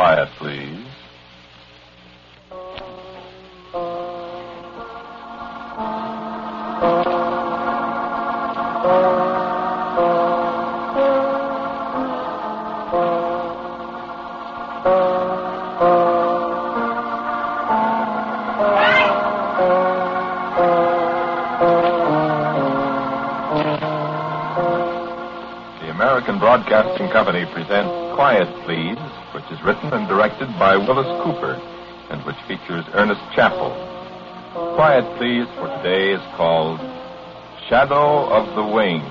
Quiet, please. American Broadcasting Company presents Quiet, Please, which is written and directed by Willis Cooper and which features Ernest Chappell. Quiet, Please for today is called Shadow of the Wings.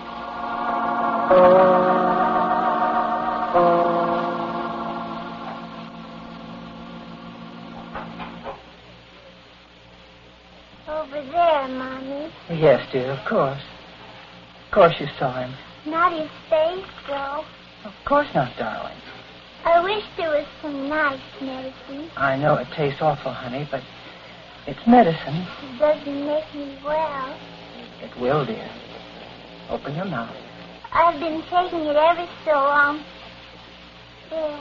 Over there, Mommy. Yes, dear, of course. Of course you saw him. Not his face, though. Of course not, darling. I wish there was some nice medicine. I know it tastes awful, honey, but it's medicine. It doesn't make me well. It will, dear. Open your mouth. I've been taking it ever so long. There.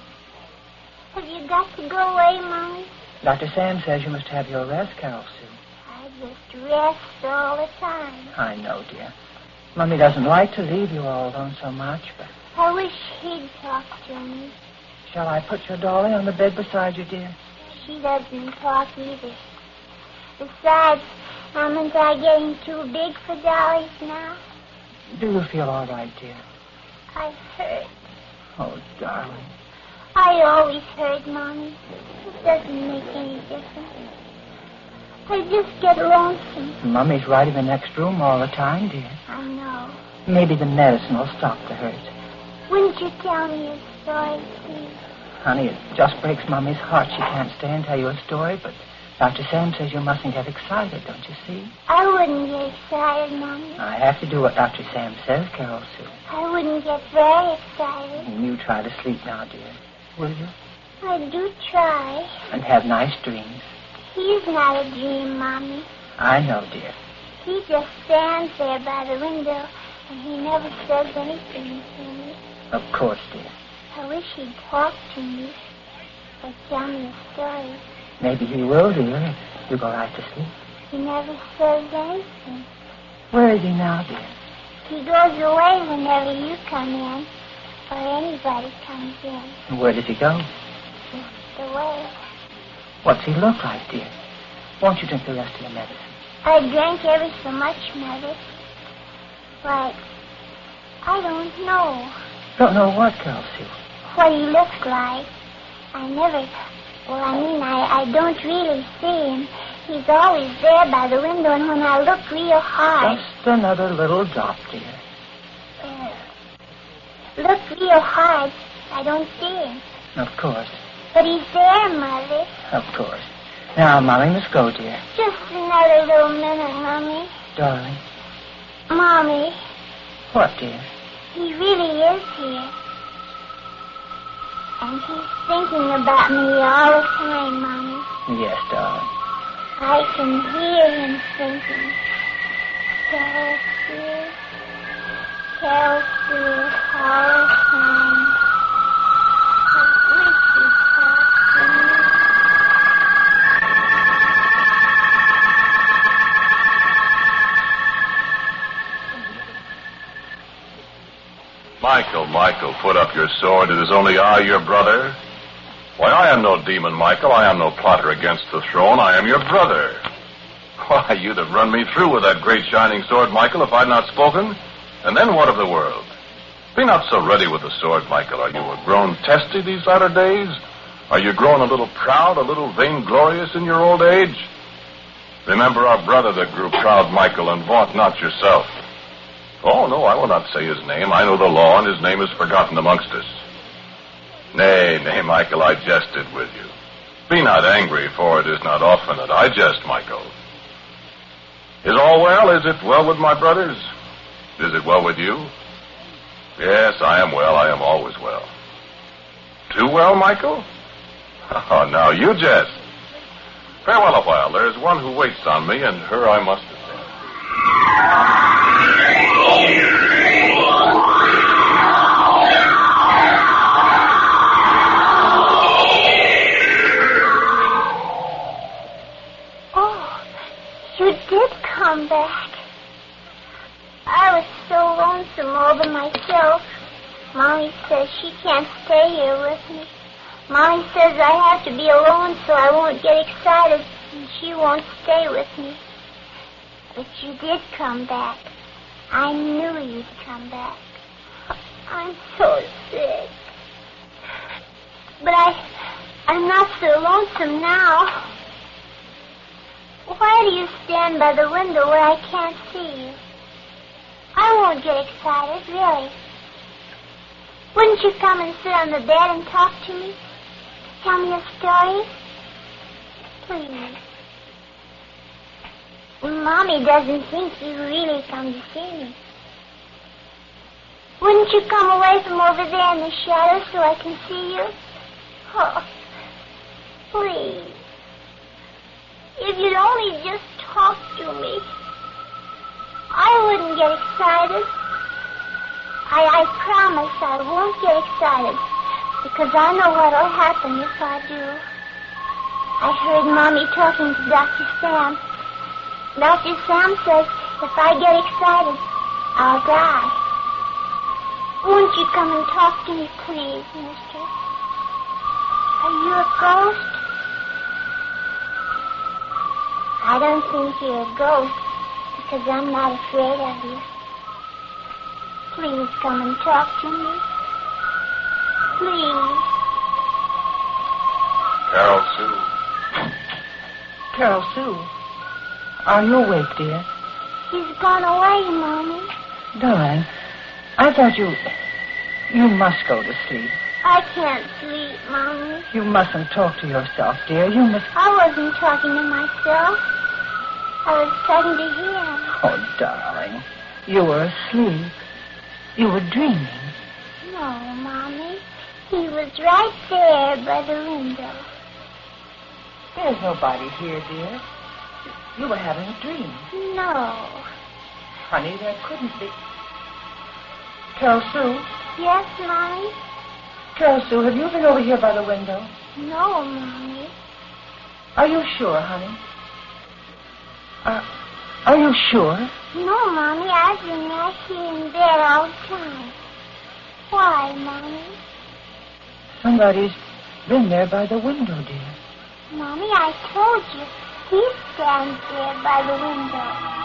Have you got to go away, Mommy? Dr. Sam says you must have your rest, Carol Sue. I just rest all the time. I know, dear. Mummy doesn't like to leave you all alone so much, but... I wish he'd talk to me. Shall I put your dolly on the bed beside you, dear? She doesn't talk either. Besides, aren't I getting too big for dollies now? Do you feel all right, dear? I hurt. Oh, darling. I always hurt, Mommy. It doesn't make any difference. I just get lonesome. Mummy's right in the next room all the time, dear. I know. Maybe the medicine will stop the hurt. Wouldn't you tell me a story, please? Honey, it just breaks Mummy's heart. She can't stay and tell you a story, but Dr. Sam says you mustn't get excited, don't you see? I wouldn't get excited, Mommy. I have to do what Dr. Sam says, Carol Sue. I wouldn't get very excited. And you try to sleep now, dear. Will you? I do try. And have nice dreams. He's not a dream, Mommy. I know, dear. He just stands there by the window, and he never says anything to me. Of course, dear. I wish he'd talk to me or tell me a story. Maybe he will, dear, if you go right to sleep. He never says anything. Where is he now, dear? He goes away whenever you come in or anybody comes in. And where does he go? Just away. What's he look like, dear? Won't you drink the rest of your medicine? I drank ever so much, Mother. But I don't know. Don't know what, Carol Sue? What he looks like. I don't really see him. He's always there by the window, and when I look real hard... Just another little drop, dear. Look real hard, I don't see him. Of course. But he's there, Mother. Of course. Now, Mommy must go, dear. Just another little minute, Mommy. Darling. Mommy. What, dear? He really is here. And he's thinking about me all the time, Mommy. Yes, darling. I can hear him thinking. Carol Sue, all the time. I wish he'd talk to me. Michael, put up your sword. It is only I, your brother. Why, I am no demon, Michael. I am no plotter against the throne. I am your brother. Why, you'd have run me through with that great shining sword, Michael, if I'd not spoken. And then what of the world? Be not so ready with the sword, Michael. Are you grown testy these latter days? Are you grown a little proud, a little vainglorious in your old age? Remember our brother that grew proud, Michael, and vaunt not yourself. Oh, no, I will not say his name. I know the law, and his name is forgotten amongst us. Nay, Michael, I jested with you. Be not angry, for it is not often that I jest, Michael. Is all well? Is it well with my brothers? Is it well with you? Yes, I am well. I am always well. Too well, Michael? Oh, now you jest. Farewell a while. There is one who waits on me, and her I must attend. says she can't stay here with me. Mommy says I have to be alone so I won't get excited, and she won't stay with me. But you did come back. I knew you'd come back. I'm so sick. But I'm not so lonesome now. Why do you stand by the window where I can't see you? I won't get excited, really. Wouldn't you come and sit on the bed and talk to me? Tell me a story? Please. Mommy doesn't think you really come to see me. Wouldn't you come away from over there in the shadows so I can see you? Oh, please. If you'd only just talk to me, I wouldn't get excited. I promise I won't get excited, because I know what'll happen if I do. I heard Mommy talking to Dr. Sam. Dr. Sam says if I get excited, I'll die. Won't you come and talk to me, please, mister? Are you a ghost? I don't think you're a ghost, because I'm not afraid of you. Please come and talk to me. Please. Carol Sue. Carol Sue, are you awake, dear? He's gone away, Mommy. Darling, I thought you must go to sleep. I can't sleep, Mommy. You mustn't talk to yourself, dear. You must... I wasn't talking to myself. I was talking to him. Oh, darling, you were asleep. You were dreaming. No, Mommy. He was right there by the window. There's nobody here, dear. You were having a dream. No. Honey, there couldn't be. Carol Sue? Yes, Mommy? Carol Sue, have you been over here by the window? No, Mommy. Are you sure, honey? Are you sure? No, Mommy. I've been right here in bed all the time. Why, Mommy? Somebody's been there by the window, dear. Mommy, I told you. He stands there by the window.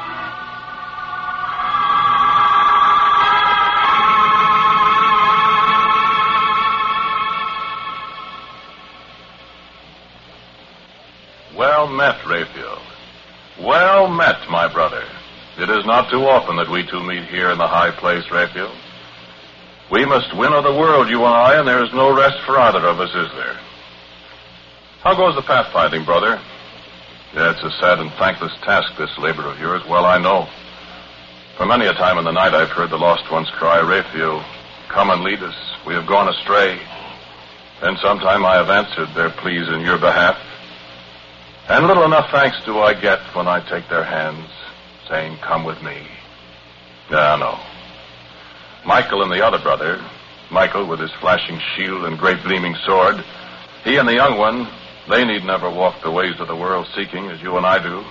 Well met, Raphael. Well met, my brother. It is not too often that we two meet here in the high place, Raphael. We must win of the world, you and I, and there is no rest for either of us, is there? How goes the pathfinding, brother? Yeah, it's a sad and thankless task, this labor of yours. Well, I know. For many a time in the night I've heard the lost ones cry, Raphael, come and lead us. We have gone astray. Then sometime I have answered their pleas in your behalf. And little enough thanks do I get when I take their hands, saying, come with me. Yeah, no. Michael and the other brother, Michael with his flashing shield and great gleaming sword, he and the young one, they need never walk the ways of the world seeking as you and I do.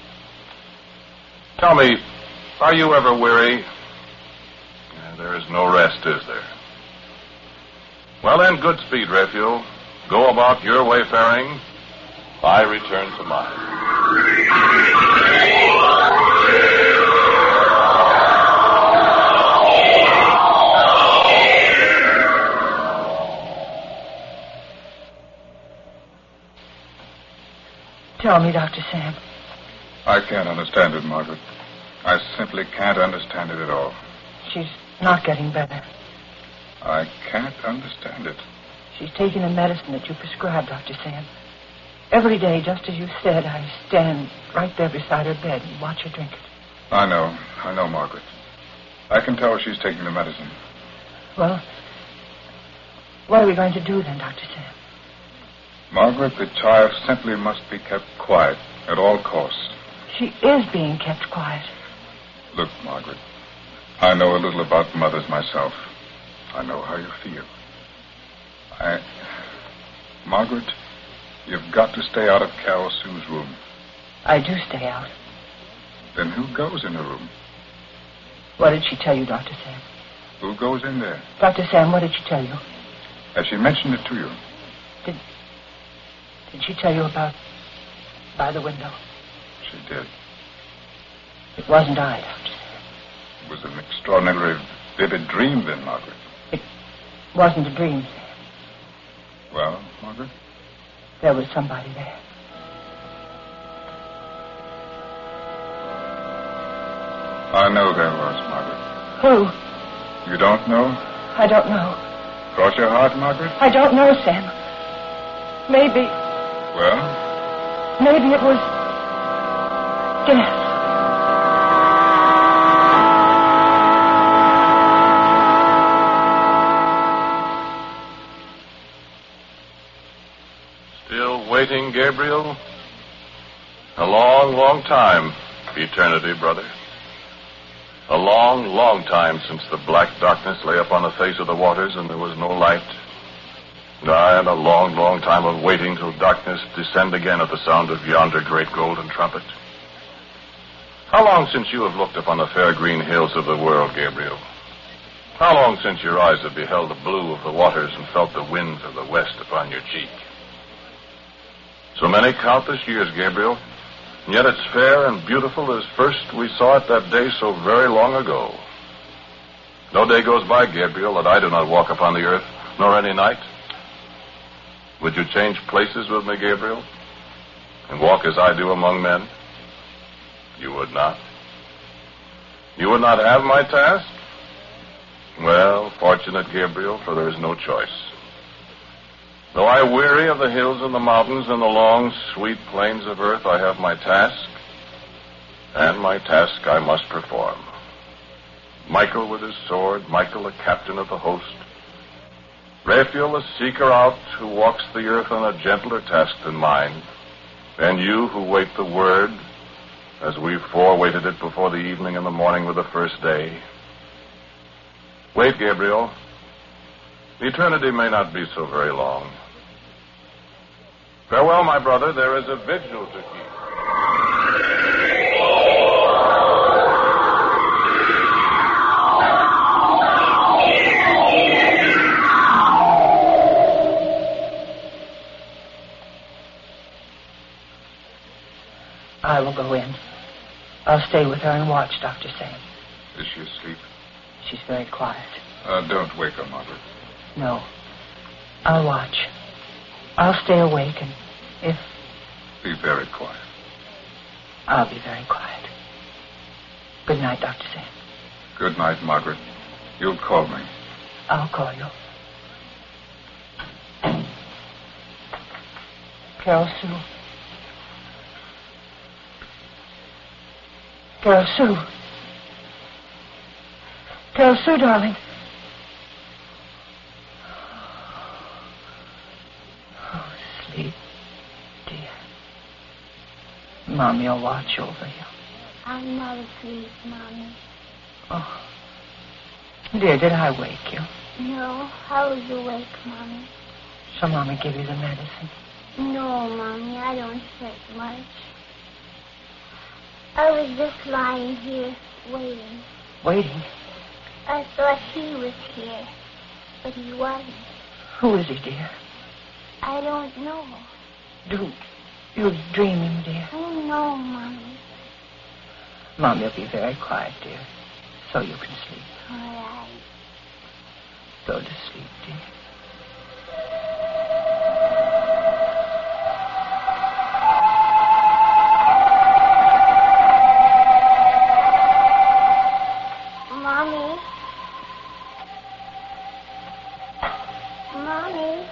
Tell me, are you ever weary? Yeah, there is no rest, is there? Well then, good speed, Raphael. Go about your wayfaring. I return to mine. Tell me, Dr. Sam. I can't understand it, Margaret. I simply can't understand it at all. She's not getting better. I can't understand it. She's taking the medicine that you prescribed, Dr. Sam. Every day, just as you said, I stand right there beside her bed and watch her drink it. I know, Margaret. I can tell she's taking the medicine. Well, what are we going to do then, Dr. Sam? Margaret, the child simply must be kept quiet at all costs. She is being kept quiet. Look, Margaret, I know a little about mothers myself. I know how you feel. Margaret, you've got to stay out of Carol Sue's room. I do stay out. Then who goes in her room? What did she tell you, Dr. Sam? Who goes in there? Dr. Sam, what did she tell you? Has she mentioned it to you? Did she tell you about by the window? She did. It wasn't I, Dr. Sam. It was an extraordinarily vivid dream then, Margaret. It wasn't a dream, Sam. Well, Margaret? There was somebody there. I know there was, Margaret. Who? You don't know? I don't know. Cross your heart, Margaret? I don't know, Sam. Maybe Well? it was death. Still waiting, Gabriel? A long, long time. Eternity, brother. A long, long time since the black darkness lay upon the face of the waters and there was no light. Aye, and a long, long time of waiting till darkness descend again at the sound of yonder great golden trumpet. How long since you have looked upon the fair green hills of the world, Gabriel? How long since your eyes have beheld the blue of the waters and felt the winds of the west upon your cheek? So many countless years, Gabriel, and yet it's fair and beautiful as first we saw it that day so very long ago. No day goes by, Gabriel, that I do not walk upon the earth, nor any night. Would you change places with me, Gabriel, and walk as I do among men? You would not. You would not have my task? Well, fortunate, Gabriel, for there is no choice. Though I weary of the hills and the mountains and the long, sweet plains of earth, I have my task, and my task I must perform. Michael with his sword, Michael the captain of the host, Raphael the seeker out who walks the earth on a gentler task than mine, and you who wait the word, as we four waited it before the evening and the morning with the first day. Wait, Gabriel. Eternity may not be so very long. Farewell, my brother. There is a vigil to keep. I will go in. I'll stay with her and watch Dr. Sam. Is she asleep? She's very quiet. Don't wake her, Margaret. No. I'll watch. I'll stay awake, and if... Be very quiet. I'll be very quiet. Good night, Dr. Sam. Good night, Margaret. You'll call me. I'll call you. Carol Sue. Carol Sue. Carol Sue, darling. Oh, sleep, dear. Mommy will watch over you. I'm not asleep, Mommy. Oh. Dear, did I wake you? No, I was awake, Mommy. Shall Mommy give you the medicine? No, Mommy, I don't hurt much. I was just lying here, waiting. Waiting? I thought he was here, but he wasn't. Who is he, dear? I don't know. Do you dream him, dear? Oh, no, Mommy. Mommy will be very quiet, dear, so you can sleep. All right. Go to sleep, dear. Mommy. Mommy.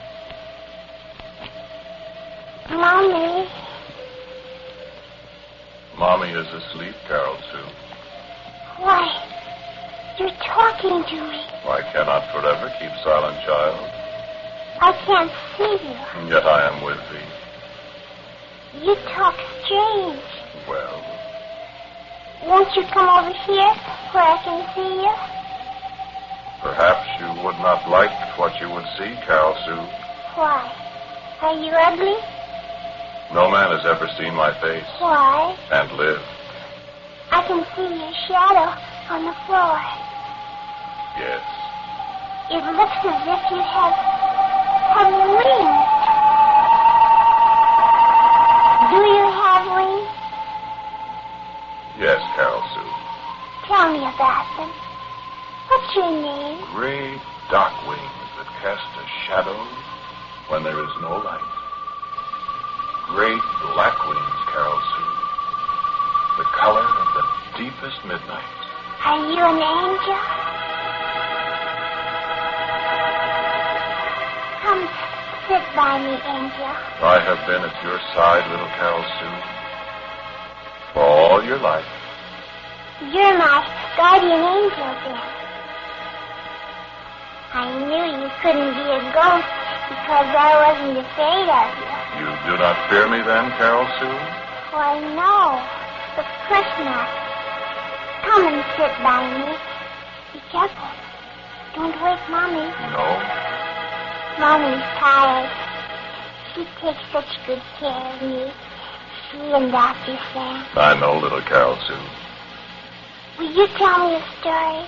Mommy. Mommy is asleep, Carol Sue. Why, you're talking to me. I cannot forever keep silent, child. I can't see you. And yet I am with thee. You talk strange. Well, Won't you come over here where I can see you? perhaps you would not like what you would see, Carol Sue. Why? Are you ugly? No man has ever seen my face Why? and lived. I can see your shadow on the floor. Yes. It looks as if you have wings. Do you have wings? Yes, Carol Sue. Tell me about them. What's your name? Great dark wings that cast a shadow when there is no light. Great black wings, Carol Sue. The color of the deepest midnight. Are you an angel? Come sit by me, angel. I have been at your side, little Carol Sue, for all your life. You're my guardian angel, then. I knew you couldn't be a ghost because I wasn't afraid of you. You do not fear me then, Carol Sue? Why, no. Of course not. Come and sit by me. Be careful. Don't wake Mommy. No. Mommy's tired. She takes such good care of me. She and Dr. Sam. I know, little Carol Sue. Will you tell me a story?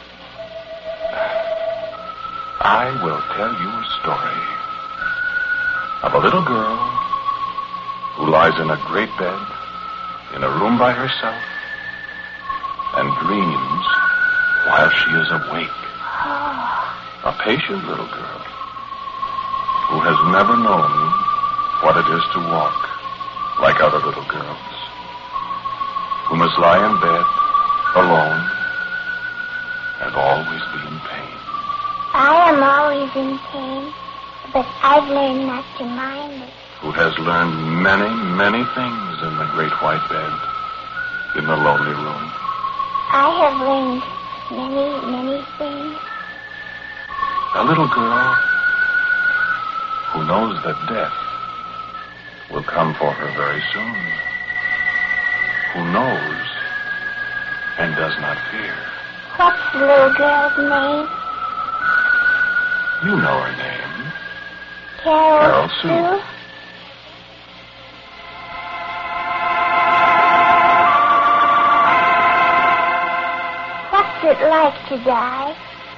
I will tell you a story of a little girl who lies in a great bed in a room by herself and dreams while she is awake. Oh, A patient little girl who has never known what it is to walk like other little girls, who must lie in bed alone and always be in pain. I am always in pain, but I've learned not to mind it. Who has learned many, many things in the great white bed, in the lonely room. I have learned many, many things. A little girl who knows that death will come for her very soon. Who knows and does not fear. What's the little girl's name? You know her name. Carol Sue. What's it like to die?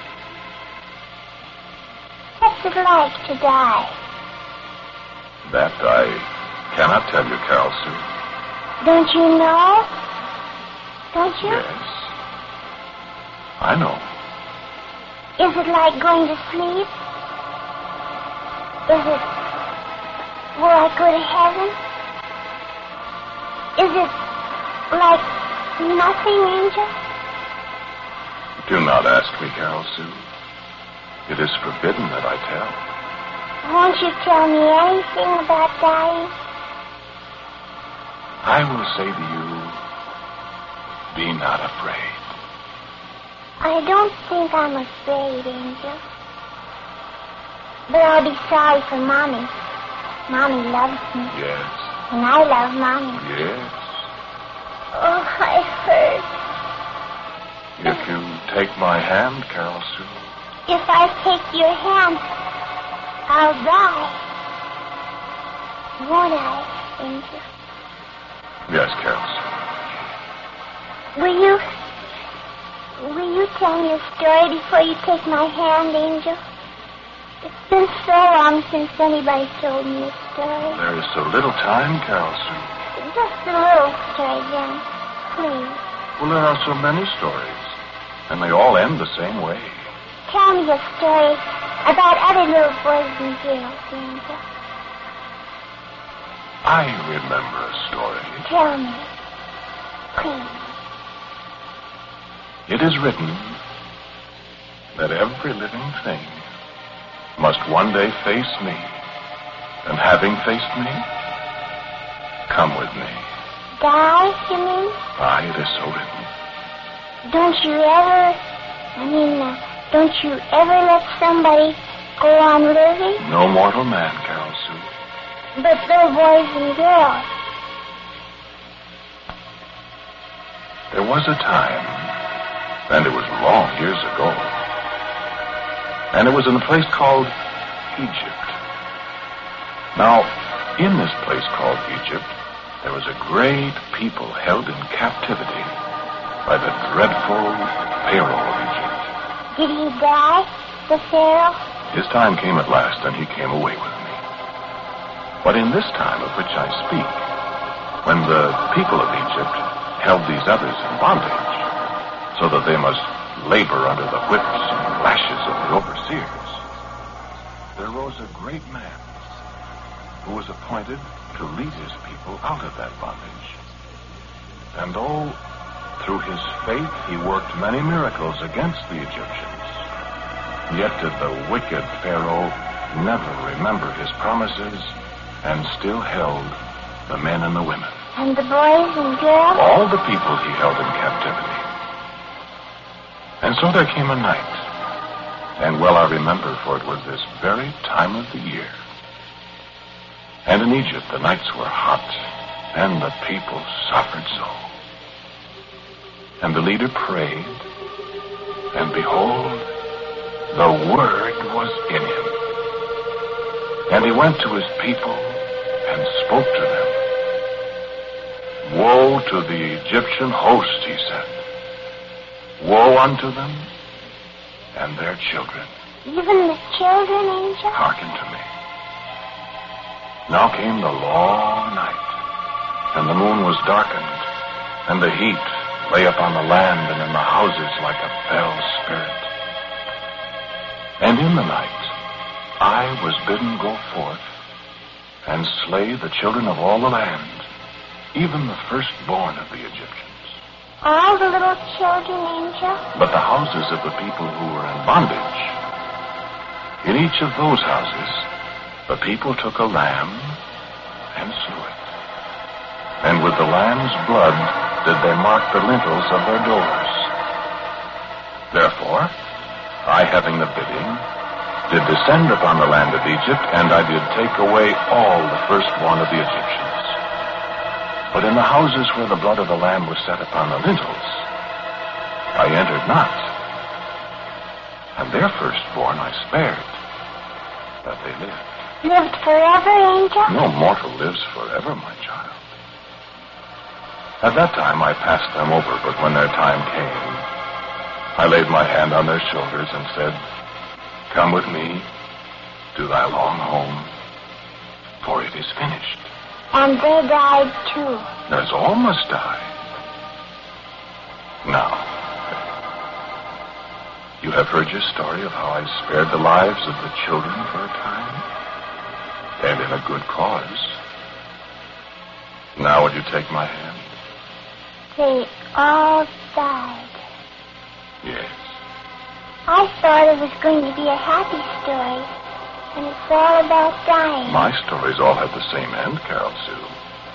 What's it like to die? That I cannot tell you, Carol Sue. Don't you know? Don't you? Yes. I know. Is it like going to sleep? Is it... will I go to heaven? Is it like nothing, Angel? Do not ask me, Carol Sue. It is forbidden that I tell. Won't you tell me anything about dying? I will say to you, be not afraid. I don't think I'm afraid, Angel. But I'll be sorry for Mommy. Mommy loves me. Yes, And I love Mommy. yes. Oh, I hurt. If you take my hand, Carol Sue. If I take your hand, I'll die. Won't I, Angel? Yes, Carol Sue. Will you tell me a story before you take my hand, Angel? It's been so long since anybody told me a story. There is so little time, Carol Sue. Just a little story, then. Please. Well, there are so many stories, and they all end the same way. Tell me a story about other little boys and girls, Angel. I remember a story. Tell me. Please. It is written that every living thing must one day face me, and having faced me, come with me. Die, you mean? Aye, it is so written. Don't you ever let somebody go on living? No mortal man, Carol Sue. But little boys and girls. There was a time, and it was long years ago, and it was in a place called Egypt. Now, in this place called Egypt, there was a great people held in captivity by the dreadful Pharaoh of Egypt. Did he die, the Pharaoh? His time came at last, and he came away with me. But in this time of which I speak, when the people of Egypt held these others in bondage, so that they must labor under the whips and lashes of the overseers, there rose a great man who was appointed to lead his people out of that bondage. And though through his faith he worked many miracles against the Egyptians, yet did the wicked Pharaoh never remember his promises and still held the men and the women. And the boys and girls? All the people he held in captivity. And so there came a night, and well I remember, for it was this very time of the year. And in Egypt the nights were hot, and the people suffered so. And the leader prayed, and behold, the word was in him. And he went to his people and spoke to them. Woe to the Egyptian host, he said. Woe unto them and their children. Even the children, Angel? Hearken to me. Now came the long night, and the moon was darkened, and the heat lay upon the land and in the houses like a fell spirit. And in the night I was bidden go forth and slay the children of all the land, even the firstborn of the Egyptians. All the little children, Angel? But the houses of the people who were in bondage, in each of those houses, the people took a lamb and slew it. And with the lamb's blood did they mark the lintels of their doors. Therefore, I, having the bidding, did descend upon the land of Egypt, and I did take away all the firstborn of the Egyptians. But in the houses where the blood of the lamb was set upon the lintels, I entered not. And their firstborn I spared, that they lived. Lived forever, Angel? No mortal lives forever, my child. At that time I passed them over, but when their time came, I laid my hand on their shoulders and said, Come with me to thy long home, for it is finished. And they died too. As all must die. Now, you have heard your story of how I spared the lives of the children for a time, and in a good cause. Now will you take my hand? They all died. Yes. I thought it was going to be a happy story, and it's all about dying. My stories all have the same end, Carol Sue.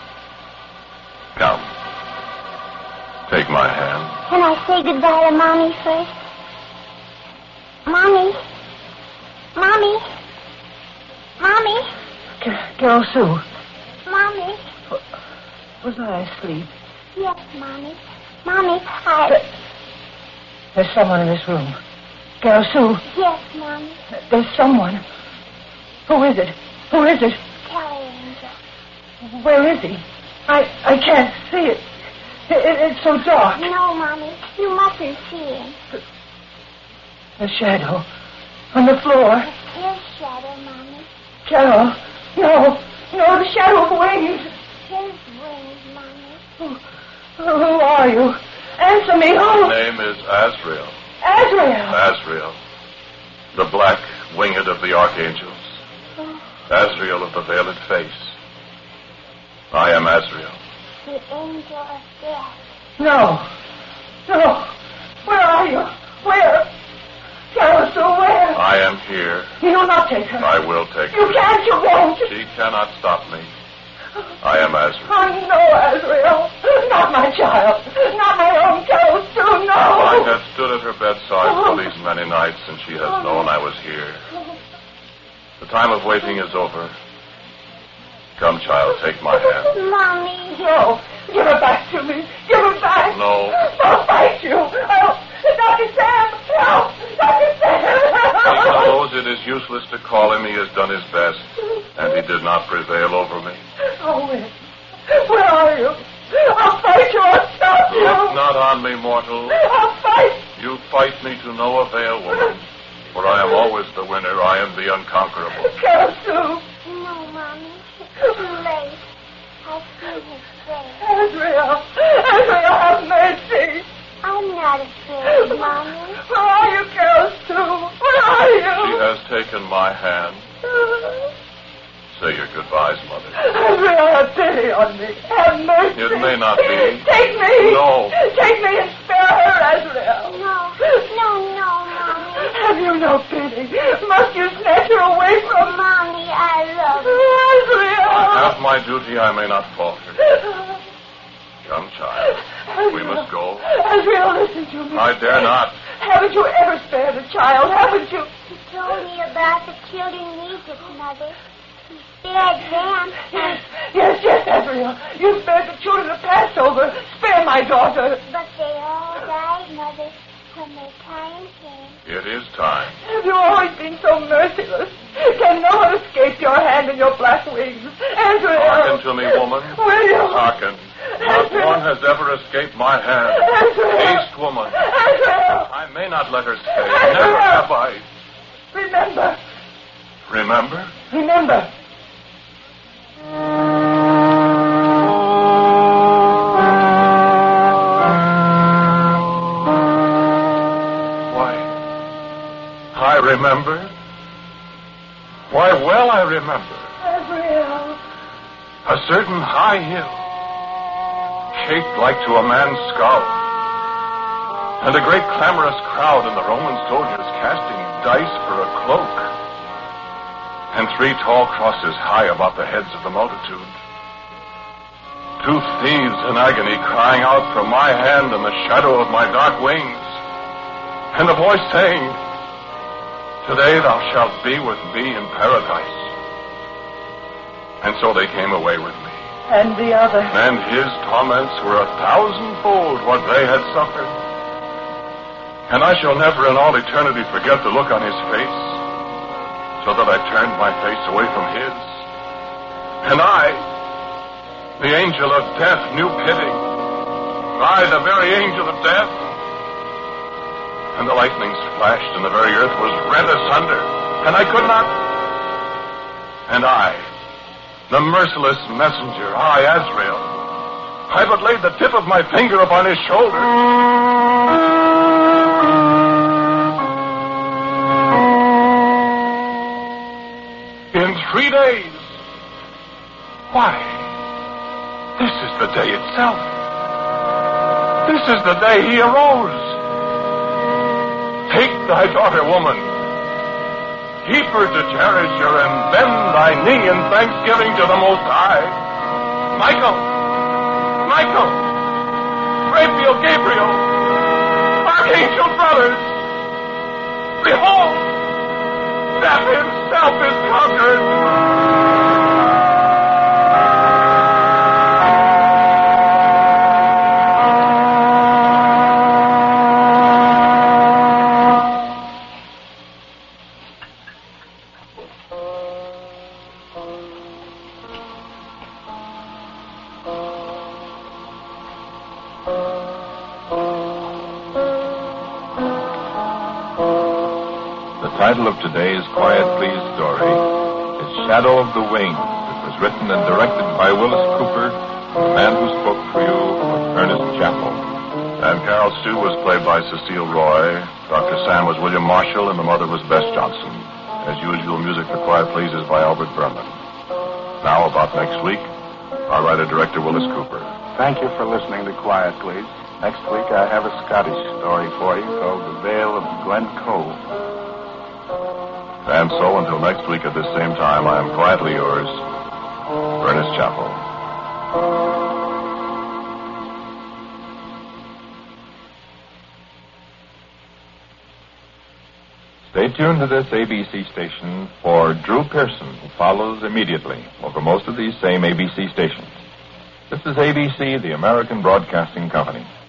Come. Take my hand. Can I say goodbye to Mommy first? Mommy? Mommy? Mommy? Carol Sue, Mommy? was I asleep? Yes, Mommy. Mommy, There's someone in this room. Carol Sue, Yes, Mommy. there's someone. Who is it? Who is it? Tell her, Angel. Where is he? I can't see it. It's so dark. No, Mommy. You mustn't see him. The shadow on the floor. It's his shadow, Mommy. Carol, no, the shadow of wings. His wings, Mommy. Who are you? Answer me. Who? My name is Azrael. Azrael. Azrael. The black winged of the archangels. Azrael of the veiled face. I am Azrael. The angel of death. No. Where are you? Where? Carol Sue, where? I am here. You'll not take her. I will take You her. can't, you won't. She cannot stop me. I am Azrael. Oh, no, Azrael. Not my child. Not my own Carol Sue, no. I have stood at her bedside for these many nights, and she has known I was here. The time of waiting is over. Come, child, take my hand. Mommy. No. Give her back to me. Give her back. No. I'll fight you. Dr. Sam, help. Dr. Sam. He knows it is useless to call him. He has done his best, and he did not prevail over me. Oh, where are you? I'll fight you. I'll stop you. Look not on me, mortal. I'll fight You fight me to no avail, woman. For I am always the winner. I am the unconquerable. Carol Sue. No, Mommy. It's too late. I've seen his face. Azrael. Azrael, have mercy. I'm not afraid, Mommy. Where are you, Carol Sue? Where are you? She has taken my hand. Say your goodbyes, Mother. Azrael, have pity on me. Have mercy. It may not be. Take me. No. Take me and spare her, Azrael. No, Mommy. Have you no pity? Must you snatch her away from me? Mommy, I love you. Azrael. Half my duty I may not falter. Young child, we must go. Azrael, listen to me. I dare not. Haven't you ever spared a child? Haven't you? He told me about the children in Egypt, Mother. He spared them. Yes, Azrael. You spared the children of Passover. Spare my daughter. But they all died, Mother, when their time came. It is time. Have you always been so merciless? Can no one escape your hand and your black wings? Azrael. Hearken to me, woman. Will you? Hearken. Not one has ever escaped my hand. Azrael. Haste, woman. Azrael. I may not let her stay. Never have I. Remember. Remember? Remember. I remember. Why, well, I remember. Azrael. A certain high hill, shaped like to a man's skull, and a great clamorous crowd and the Roman soldiers casting dice for a cloak, and 3 tall crosses high above the heads of the multitude. 2 thieves in agony crying out from my hand and the shadow of my dark wings, and a voice saying, "Today thou shalt be with me in paradise." And so they came away with me. And the other. And his torments were 1,000-fold what they had suffered. And I shall never in all eternity forget the look on his face, so that I turned my face away from his. And I, the angel of death, knew pity. I, the very angel of death. And the lightnings flashed, and the very earth was rent asunder, and I could not. And I, the merciless messenger, I, Azrael, I but laid the tip of my finger upon his shoulder. In 3 days. Why, this is the day itself. This is the day he arose. Take thy daughter, woman. Keep her to cherish her, and bend thy knee in thanksgiving to the Most High. Michael! Raphael, Gabriel! Archangel brothers! Behold! Death himself is conquered! The title of today's Quiet Please story is Shadow of the Wings. It was written and directed by Willis Cooper. The man who spoke for you was Ernest Chappell. And Carol Stew was played by Cecile Roy. Dr. Sam was William Marshall, and the mother was Bess Johnson. As usual, music for Quiet Please is by Albert Berman. Now, about next week, our writer-director Willis Cooper. Thank you for listening to Quiet Please. Next week, I have a Scottish story for you called The Vale of Glen Cove. And so, until next week at this same time, I am quietly yours, Ernest Chappell. Stay tuned to this ABC station for Drew Pearson, who follows immediately over most of these same ABC stations. This is ABC, the American Broadcasting Company.